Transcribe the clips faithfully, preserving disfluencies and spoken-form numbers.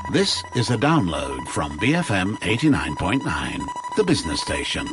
This is a download from B F M eighty-nine point nine, the business station.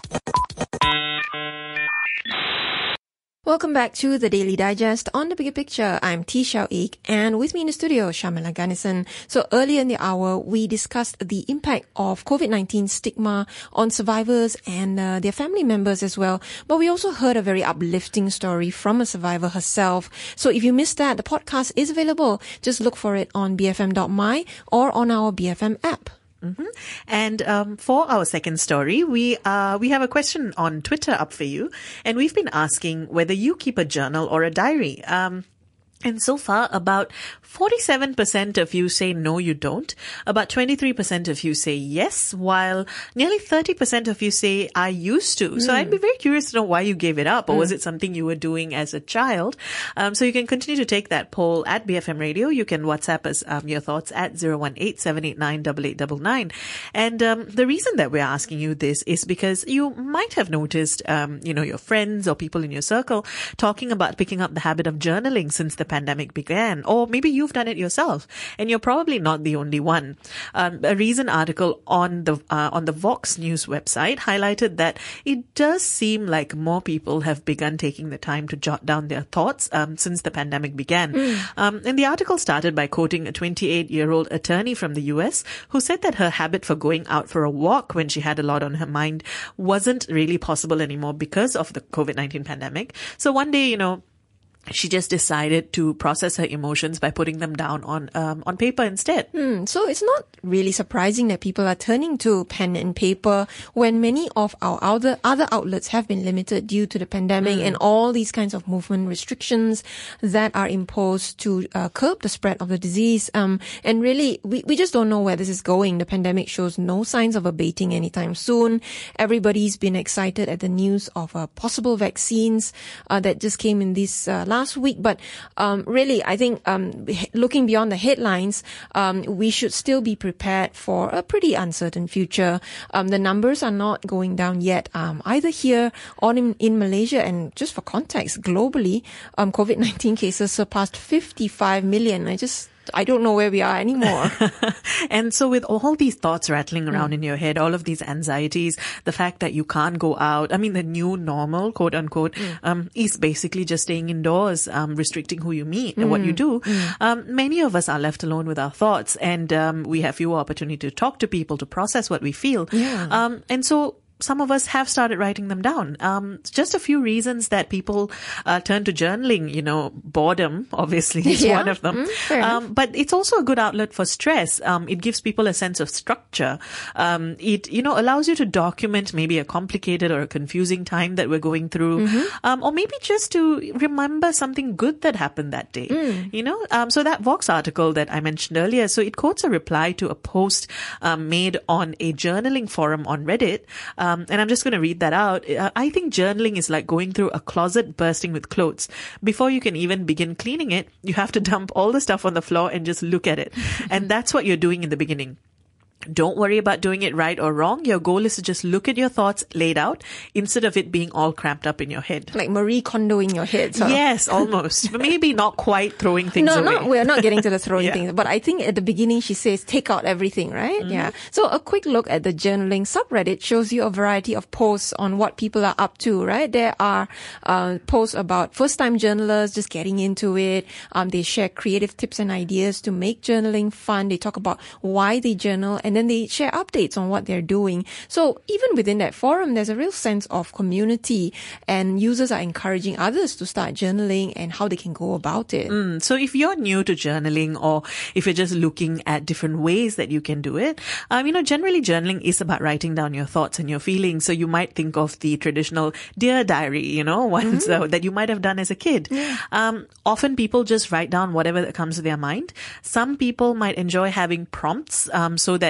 Welcome back to the Daily Digest. On the bigger picture, I'm T. Xiao Ik, and with me in the studio, Shamila Ganesan. So earlier in the hour, we discussed the impact of COVID nineteen stigma on survivors and uh, their family members as well. But we also heard a very uplifting story from a survivor herself. So if you missed that, the podcast is available. Just look for it on b f m dot m y or on our B F M app. Mm-hmm. And um, for our second story, we uh, we have a question on Twitter up for you, and we've been asking whether you keep a journal or a diary. Um, And so far, about forty-seven percent of you say no, you don't. About twenty-three percent of you say yes, while nearly thirty percent of you say I used to. Mm. So I'd be very curious to know why you gave it up, or mm. was it something you were doing as a child? Um, so you can continue to take that poll at B F M Radio. You can WhatsApp us um, your thoughts at zero one eight, seven eight nine, eight eight nine nine. And um, the reason that we're asking you this is because you might have noticed, um, you know, your friends or people in your circle talking about picking up the habit of journaling since the pandemic began, or maybe you've done it yourself, and you're probably not the only one. Um, a recent article on the uh, on the Vox News website highlighted that it does seem like more people have begun taking the time to jot down their thoughts um, since the pandemic began. Mm. Um, and the article started by quoting a twenty-eight-year-old attorney from the U S who said that her habit for going out for a walk when she had a lot on her mind wasn't really possible anymore because of the COVID nineteen pandemic. So one day, you know, she just decided to process her emotions by putting them down on um, on paper instead. Mm, so it's not really surprising that people are turning to pen and paper when many of our other other outlets have been limited due to the pandemic mm. and all these kinds of movement restrictions that are imposed to uh, curb the spread of the disease. Um, and really, we, we just don't know where this is going. The pandemic shows no signs of abating anytime soon. Everybody's been excited at the news of uh, possible vaccines uh, that just came in this uh, last last week, but um, really, I think um, looking beyond the headlines, um, we should still be prepared for a pretty uncertain future. Um, the numbers are not going down yet, um, either here or in, in Malaysia. And just for context, globally, um, COVID nineteen cases surpassed fifty-five million. I just I don't know where we are anymore. And so with all these thoughts rattling around mm. in your head, all of these anxieties, the fact that you can't go out, I mean, the new normal, quote unquote, mm. um, is basically just staying indoors, um, restricting who you meet mm. and what you do. Mm. Um, many of us are left alone with our thoughts, and um, we have fewer opportunity to talk to people, to process what we feel. Yeah. Um, and so some of us have started writing them down. Um, just a few reasons that people uh, turn to journaling. You know, boredom, obviously, is yeah. one of them. Mm, um, but it's also a good outlet for stress. Um, it gives people a sense of structure. Um, it, you know, allows you to document maybe a complicated or a confusing time that we're going through. Mm-hmm. Um, or maybe just to remember something good that happened that day. Mm. You know, um, so that Vox article that I mentioned earlier, so it quotes a reply to a post um, made on a journaling forum on Reddit. Um, and I'm just going to read that out. Uh, I think journaling is like going through a closet bursting with clothes. Before you can even begin cleaning it, you have to dump all the stuff on the floor and just look at it. And that's what you're doing in the beginning. Don't worry about doing it right or wrong. Your goal is to just look at your thoughts laid out instead of it being all cramped up in your head. Like Marie Kondo in your head. So. Yes, almost. But maybe not quite throwing things no, away. No, we're not getting to the throwing yeah. things. But I think at the beginning she says take out everything, right? Mm-hmm. Yeah. So a quick look at the journaling subreddit shows you a variety of posts on what people are up to, right? There are uh, posts about first-time journalers just getting into it. Um, they share creative tips and ideas to make journaling fun. They talk about why they journal, and then they share updates on what they're doing. So even within that forum, there's a real sense of community, and users are encouraging others to start journaling and how they can go about it. Mm, so if you're new to journaling, or if you're just looking at different ways that you can do it, um, you know, generally journaling is about writing down your thoughts and your feelings. So you might think of the traditional Dear Diary, you know, ones mm-hmm. uh, that you might have done as a kid. Yeah. Um, often people just write down whatever that comes to their mind. Some people might enjoy having prompts um, so that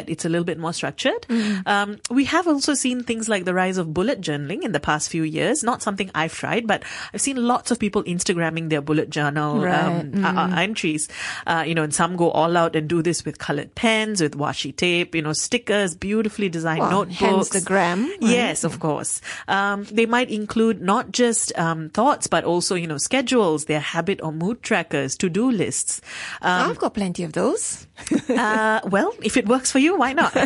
that it's a little bit more structured. Mm. Um, we have also seen things like the rise of bullet journaling in the past few years. Not something I've tried, but I've seen lots of people Instagramming their bullet journal right. um, mm. uh, entries. Uh, you know, and some go all out and do this with colored pens, with washi tape, you know, stickers, beautifully designed well, notebooks. Hence the gram. Right? Yes, of course. Um, they might include not just um, thoughts, but also, you know, schedules, their habit or mood trackers, to-do lists. Um, I've got plenty of those. uh, well, if it works for you, why not?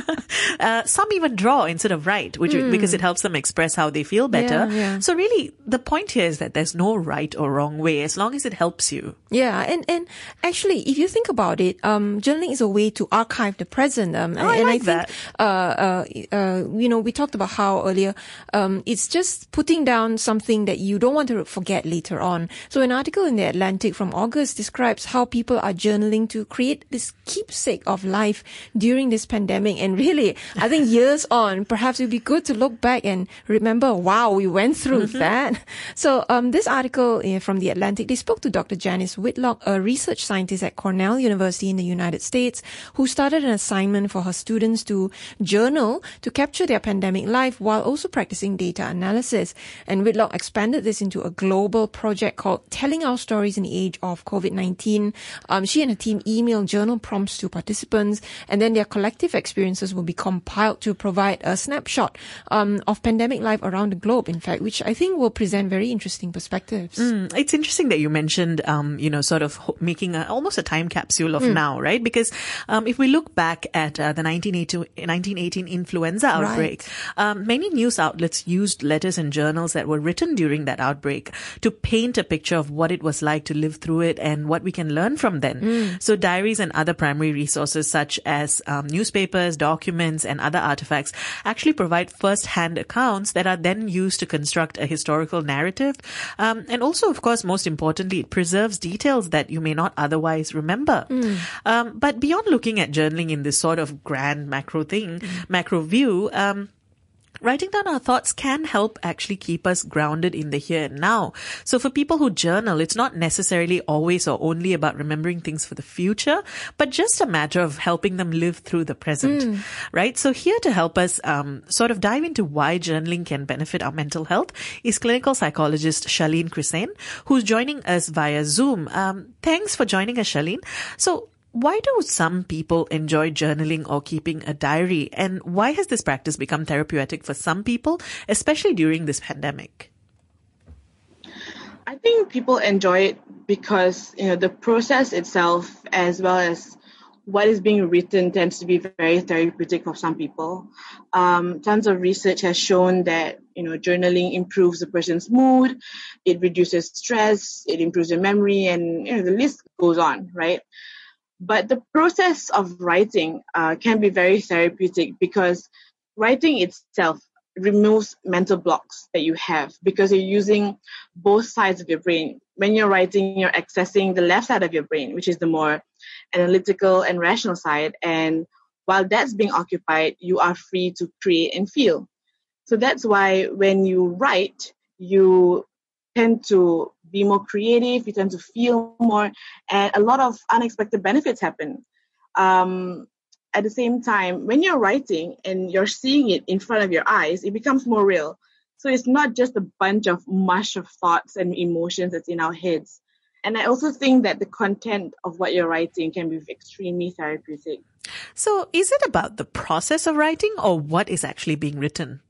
uh, some even draw instead of write, which mm. because it helps them express how they feel better. Yeah, yeah. So really, the point here is that there's no right or wrong way, as long as it helps you. Yeah, and, and actually, if you think about it, um, journaling is a way to archive the present. Um, oh, and I like I think, that. Uh, uh, uh, you know, we talked about how earlier, um, it's just putting down something that you don't want to forget later on. So an article in The Atlantic from August describes how people are journaling to create this keepsake of life during this pandemic. And really, I think years on, perhaps it would be good to look back and remember, wow, we went through mm-hmm. that. So, um, this article uh, from The Atlantic, they spoke to Doctor Janice Whitlock, a research scientist at Cornell University in the United States, who started an assignment for her students to journal to capture their pandemic life while also practicing data analysis. And Whitlock expanded this into a global project called Telling Our Stories in the Age of COVID nineteen. Um, she and her team emailed journal prompts to participants, and then their collective experiences will be compiled to provide a snapshot um, of pandemic life around the globe, in fact, which I think will present very interesting perspectives. Mm, it's interesting that you mentioned, um, you know, sort of making a, almost a time capsule of mm. now, right? Because um, if we look back at uh, the nineteen eighteen influenza outbreak, right. um, many news outlets used letters and journals that were written during that outbreak to paint a picture of what it was like to live through it and what we can learn from then. Mm. So diaries and other primary resources such as um, newspapers, documents, and other artifacts actually provide first-hand accounts that are then used to construct a historical narrative. Um, and also, of course, most importantly, it preserves details that you may not otherwise remember. Mm. Um, but beyond looking at journaling in this sort of grand macro thing, mm. macro view, um, writing down our thoughts can help actually keep us grounded in the here and now. So for people who journal, it's not necessarily always or only about remembering things for the future, but just a matter of helping them live through the present, mm. right? So here to help us um, sort of dive into why journaling can benefit our mental health is clinical psychologist Charlene Crisain, who's joining us via Zoom. Um, thanks for joining us, Charlene. So why do some people enjoy journaling or keeping a diary? And why has this practice become therapeutic for some people, especially during this pandemic? I think people enjoy it because, you know, the process itself, as well as what is being written, tends to be very therapeutic for some people. Um, tons of research has shown that, you know, journaling improves a person's mood, it reduces stress, it improves their memory, and, you know, the list goes on, right? But the process of writing uh, can be very therapeutic because writing itself removes mental blocks that you have because you're using both sides of your brain. When you're writing, you're accessing the left side of your brain, which is the more analytical and rational side. And while that's being occupied, you are free to create and feel. So that's why when you write, you tend to be more creative, you tend to feel more, and a lot of unexpected benefits happen. Um, at the same time, when you're writing and you're seeing it in front of your eyes, it becomes more real. So it's not just a bunch of mush of thoughts and emotions that's in our heads. And I also think that the content of what you're writing can be extremely therapeutic. So is it about the process of writing or what is actually being written?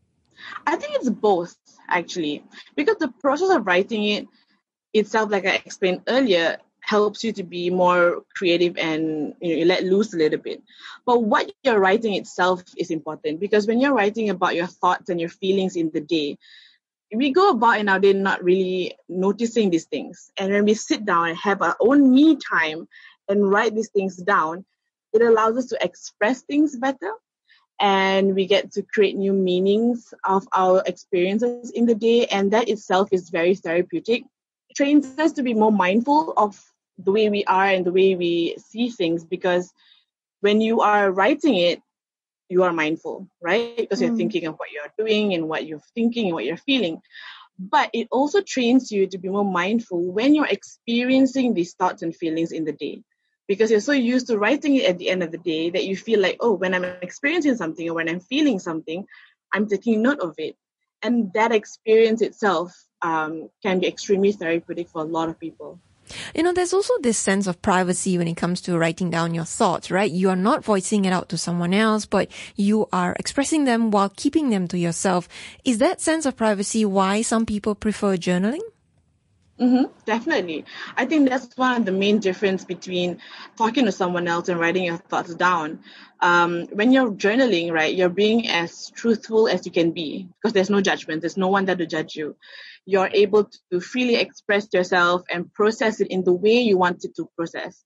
I think it's both, actually, because the process of writing it itself, like I explained earlier, helps you to be more creative and, you know, you let loose a little bit. But what you're writing itself is important because when you're writing about your thoughts and your feelings in the day, we go about in our day not really noticing these things. And when we sit down and have our own me time and write these things down, it allows us to express things better. And we get to create new meanings of our experiences in the day. And that itself is very therapeutic. It trains us to be more mindful of the way we are and the way we see things. Because when you are writing it, you are mindful, right? Because mm. you're thinking of what you're doing and what you're thinking and what you're feeling. But it also trains you to be more mindful when you're experiencing these thoughts and feelings in the day. because you're so used to writing it at the end of the day that you feel like, oh, when I'm experiencing something or when I'm feeling something, I'm taking note of it. And that experience itself um, can be extremely therapeutic for a lot of people. You know, there's also this sense of privacy when it comes to writing down your thoughts, right? You are not voicing it out to someone else, but you are expressing them while keeping them to yourself. Is that sense of privacy why some people prefer journaling? Mm-hmm, definitely. I think that's one of the main difference between talking to someone else and writing your thoughts down. Um, when you're journaling, right, you're being as truthful as you can be because there's no judgment. There's no one there to judge you. You're able to freely express yourself and process it in the way you want it to process.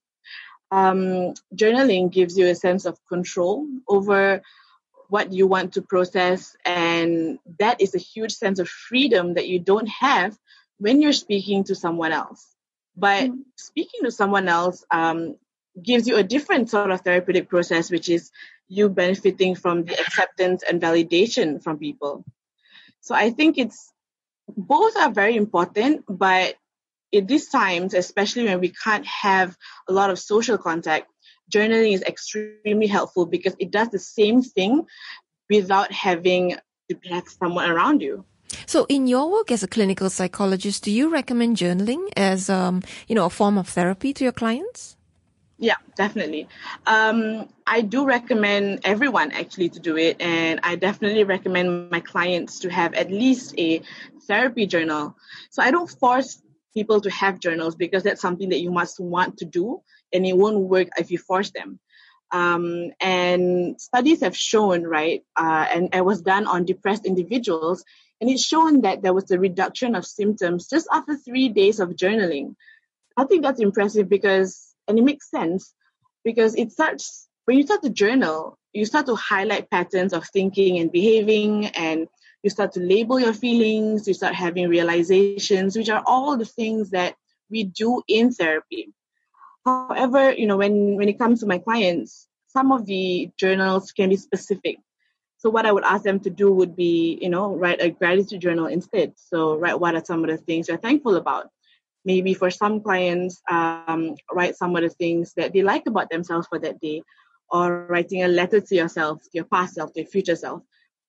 Um, journaling gives you a sense of control over what you want to process, and that is a huge sense of freedom that you don't have when you're speaking to someone else. But mm. speaking to someone else um, gives you a different sort of therapeutic process, which is you benefiting from the acceptance and validation from people. So I think it's both are very important, but at these times, especially when we can't have a lot of social contact, journaling is extremely helpful because it does the same thing without having to have someone around you. So in your work as a clinical psychologist, do you recommend journaling as um, you know, a form of therapy to your clients? Yeah, definitely. Um, I do recommend everyone actually to do it. And I definitely recommend my clients to have at least a therapy journal. So I don't force people to have journals because that's something that you must want to do and it won't work if you force them. Um, and studies have shown, right, uh, and it was done on depressed individuals, and it's shown that there was a reduction of symptoms just after three days of journaling. I think that's impressive because, and it makes sense, because it starts, when you start to journal, you start to highlight patterns of thinking and behaving, and you start to label your feelings, you start having realizations, which are all the things that we do in therapy. However, you know, when, when it comes to my clients, some of the journals can be specific. So what I would ask them to do would be, you know, write a gratitude journal instead. So write what are some of the things you're thankful about. Maybe for some clients, um, write some of the things that they like about themselves for that day, or writing a letter to yourself, to your past self, to your future self.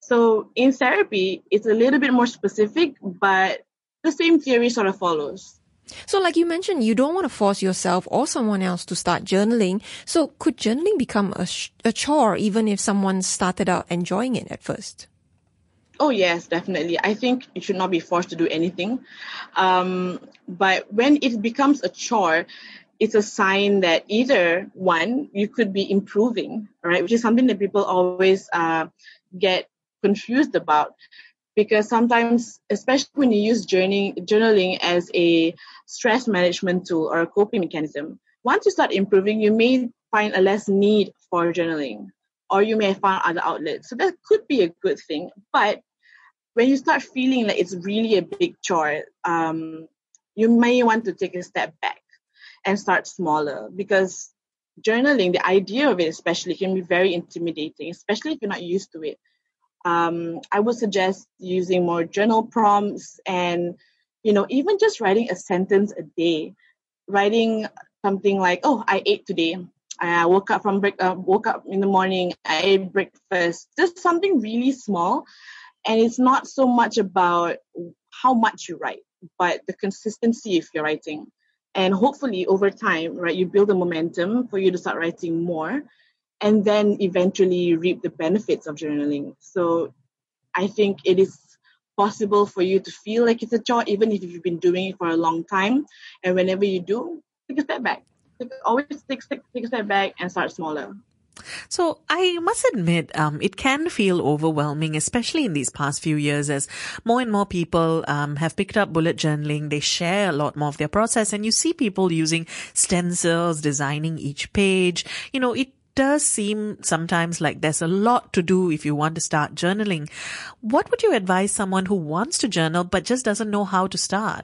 So in therapy, it's a little bit more specific, but the same theory sort of follows. So like you mentioned, you don't want to force yourself or someone else to start journaling. So could journaling become a, sh- a chore even if someone started out enjoying it at first? Oh, yes, definitely. I think you should not be forced to do anything. Um, but when it becomes a chore, it's a sign that either, one, you could be improving, right? Which is something that people always uh, get confused about. Because sometimes, especially when you use journaling, journaling as a stress management tool or a coping mechanism, once you start improving, you may find a less need for journaling, or you may find other outlets. So that could be a good thing. But when you start feeling like it's really a big chore, um, you may want to take a step back and start smaller, because journaling, the idea of it especially, can be very intimidating, especially if you're not used to it. Um, I would suggest using more journal prompts and, you know, even just writing a sentence a day. Writing something like, oh, I ate today. I woke up from break, uh, woke up in the morning. I ate breakfast. Just something really small. And it's not so much about how much you write, but the consistency of your writing. And hopefully over time, right, you build a momentum for you to start writing more, and then eventually reap the benefits of journaling. So I think it is possible for you to feel like it's a chore, even if you've been doing it for a long time. And whenever you do, take a step back. Take, always take, take, take a step back and start smaller. So I must admit, um, it can feel overwhelming, especially in these past few years, as more and more people um, have picked up bullet journaling. They share a lot more of their process, and you see people using stencils, designing each page. You know, it does seem sometimes like there's a lot to do if you want to start journaling. What would you advise someone who wants to journal but just doesn't know how to start?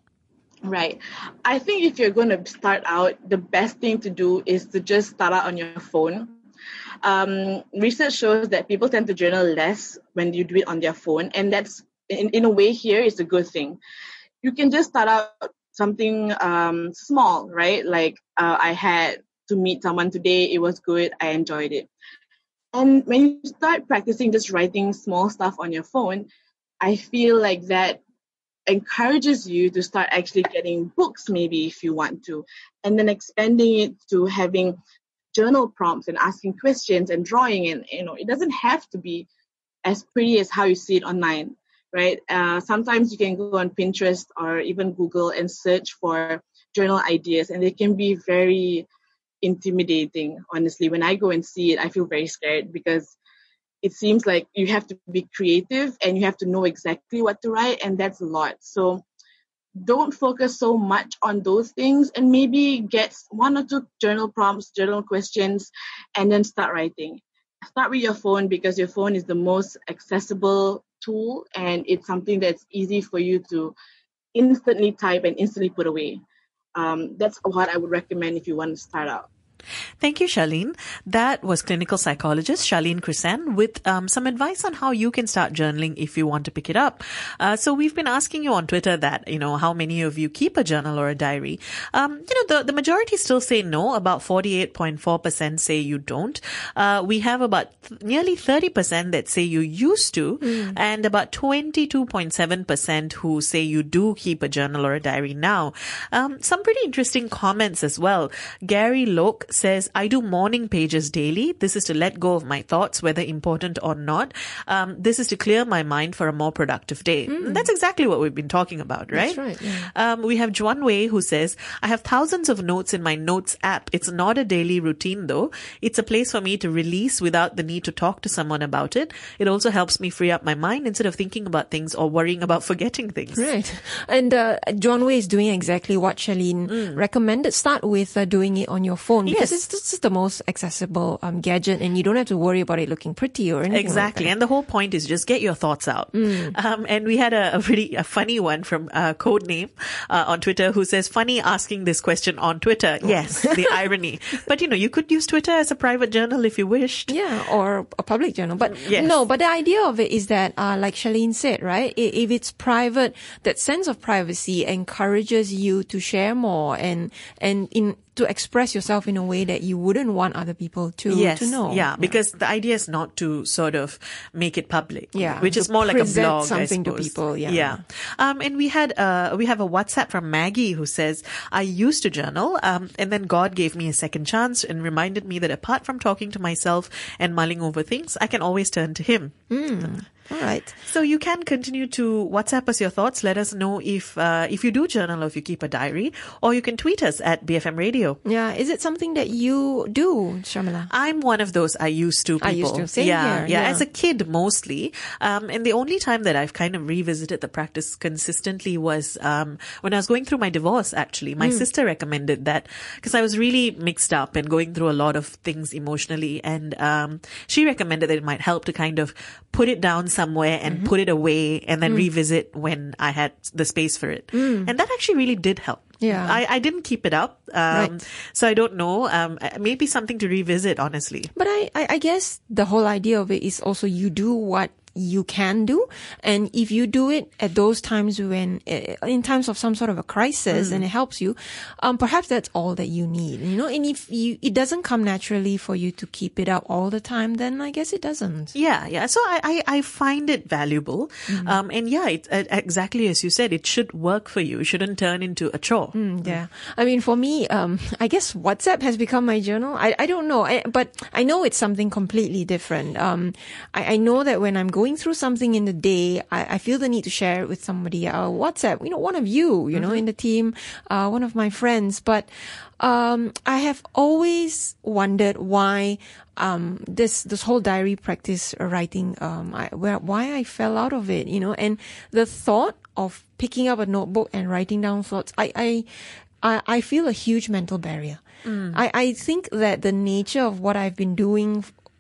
Right. I think if you're going to start out, the best thing to do is to just start out on your phone. Um, research shows that people tend to journal less when you do it on their phone, and that's, in, in a way, here is a good thing. You can just start out something um, small, right? Like uh, I had to meet someone today. It was good. I enjoyed it. And when you start practicing just writing small stuff on your phone, I feel like that encourages you to start actually getting books, maybe if you want to, and then expanding it to having journal prompts and asking questions and drawing. And, you know, it doesn't have to be as pretty as how you see it online, right? Uh, sometimes you can go on Pinterest or even Google and search for journal ideas, and they can be very intimidating. Honestly, when I go and see it, I feel very scared because it seems like you have to be creative and you have to know exactly what to write, and that's a lot. So don't focus so much on those things, and maybe get one or two journal prompts, journal questions, and then start writing. Start with your phone, because your phone is the most accessible tool, and it's something that's easy for you to instantly type and instantly put away. Um, that's what I would recommend if you want to start out. Thank you, Charlene. That was clinical psychologist Charlene Crisan with um, some advice on how you can start journaling if you want to pick it up. Uh, so we've been asking you on Twitter that, you know, how many of you keep a journal or a diary? Um, you know, the, the majority still say no. About forty-eight point four percent say you don't. Uh, we have about th- nearly thirty percent that say you used to, mm. and about twenty-two point seven percent who say you do keep a journal or a diary now. Um, some pretty interesting comments as well. Gary Loke says, I do morning pages daily. This is to let go of my thoughts, whether important or not. Um, this is to clear my mind for a more productive day. Mm. That's exactly what we've been talking about, right? That's right. Yeah. Um, we have Juan Wei who says, I have thousands of notes in my notes app. It's not a daily routine though. It's a place for me to release without the need to talk to someone about it. It also helps me free up my mind instead of thinking about things or worrying about forgetting things. Right. And uh, John Wei is doing exactly what Charlene mm. recommended. Start with uh, doing it on your phone. Because Yes. it's just the most accessible um, gadget, and you don't have to worry about it looking pretty or anything. Exactly. Like that. And the whole point is just get your thoughts out. Mm. Um, and we had a, a pretty a funny one from uh, Codename uh, on Twitter who says, funny asking this question on Twitter. Oh. Yes, the irony. But, you know, you could use Twitter as a private journal if you wished. Yeah, or a public journal. But yes. no, but the idea of it is that, uh, like Charlene said, right, if it's private, that sense of privacy encourages you to share more and, and in, to express yourself in a way that you wouldn't want other people to, yes, to know. Yeah, because the idea is not to sort of make it public. Yeah. Which is more like a blog, something I suppose. to people. Yeah. Yeah. Um, and we had, uh, we have a WhatsApp from Maggie who says, I used to journal, um, and then God gave me a second chance and reminded me that apart from talking to myself and mulling over things, I can always turn to Him. Mm. All right. So you can continue to WhatsApp us your thoughts. Let us know if uh, if you do journal or if you keep a diary, or you can tweet us at B F M Radio. Yeah. Is it something that you do, Sharmila? I'm one of those I used to people. I used to. Same yeah, here. yeah, Yeah. As a kid mostly. Um, and the only time that I've kind of revisited the practice consistently was um, when I was going through my divorce, actually. My mm. sister recommended that because I was really mixed up and going through a lot of things emotionally. And um, she recommended that it might help to kind of put it down somewhere and mm-hmm. put it away and then mm. revisit when I had the space for it. Mm. And that actually really did help. Yeah. I, I didn't keep it up. Um, right. So I don't know. Um, maybe something to revisit, honestly. But I, I, I guess the whole idea of it is also you do what you can do. And if you do it at those times when, in times of some sort of a crisis mm. and it helps you, um, perhaps that's all that you need, you know, and if you, it doesn't come naturally for you to keep it up all the time, then I guess it doesn't. Yeah. Yeah. So I, I, I find it valuable. Mm. Um, and yeah, it, uh, exactly as you said, it should work for you. It shouldn't turn into a chore. Mm, yeah. I mean, for me, um, I guess WhatsApp has become my journal. I, I don't know, I, but I know it's something completely different. Um, I, I know that when I'm going through something in the day, I, I feel the need to share it with somebody. Uh, WhatsApp, you know, one of you, you mm-hmm. know, in the team, uh, one of my friends. But um, I have always wondered why um, this this whole diary practice uh, writing, um, I, where, why I fell out of it, you know, and the thought of picking up a notebook and writing down thoughts, I I I, I feel a huge mental barrier. Mm. I, I think that the nature of what I've been doing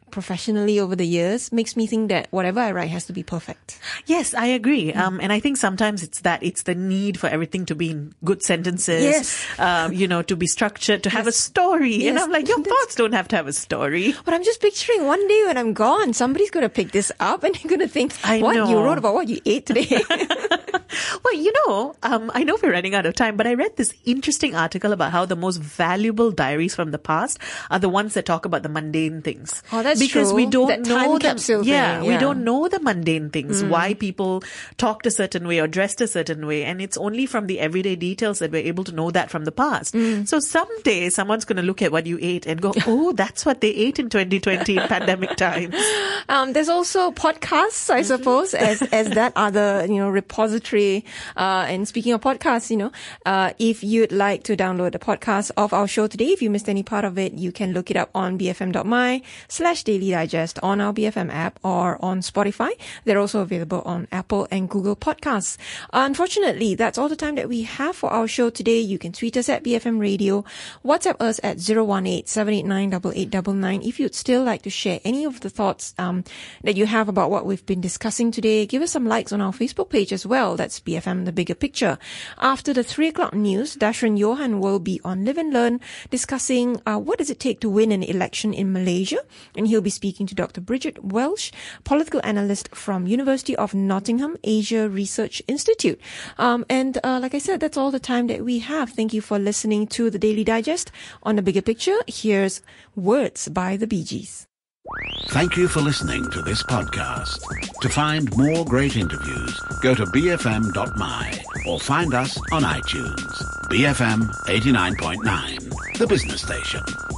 professionally over the years makes me think that whatever I write has to be perfect. Yes, I agree. Um, and I think sometimes it's that, it's the need for everything to be in good sentences. Yes. Um, you know, to be structured, to have a Yes. story. And Yes. I'm like, your That's- thoughts don't have to have a story. But I'm just picturing one day when I'm gone, somebody's going to pick this up and they're going to think, I what, know. you wrote about what you ate today? Well, you know, um, I know we're running out of time, but I read this interesting article about how the most valuable diaries from the past are the ones that talk about the mundane things. Oh, that's because true. we don't That time know the, capsule yeah, thing, we yeah. don't know the mundane things, why people talked a certain way or dressed a certain way, and it's only from the everyday details that we're able to know that from the past. So someday someone's going to look at what you ate and go, oh, that's what they ate in twenty twenty in pandemic times. Um, there's also podcasts, I suppose, as as that other, you know, repository. Uh, and speaking of podcasts, you know, uh, if you'd like to download the podcast of our show today, if you missed any part of it, you can look it up on bfm.my slash daily digest on our B F M app or on Spotify. They're also available on Apple and Google Podcasts. Unfortunately, that's all the time that we have for our show today. You can tweet us at B F M Radio, WhatsApp us at zero one eight, seven eight nine, eight eight nine nine. If you'd still like to share any of the thoughts um, that you have about what we've been discussing today, give us some likes on our Facebook page as well. That's B F M The Bigger Picture. After the three o'clock news, Dashran Johan will be on Live and Learn discussing uh, what does it take to win an election in Malaysia. And he'll be speaking to Doctor Bridget Welsh, political analyst from University of Nottingham Asia Research Institute. Um, and uh, like I said, that's all the time that we have. Thank you for listening to the Daily Digest. On The Bigger Picture, here's Words by the Bee Gees. Thank you for listening to this podcast. To find more great interviews, go to b f m dot m y or find us on iTunes. B F M eighty-nine point nine, the business station.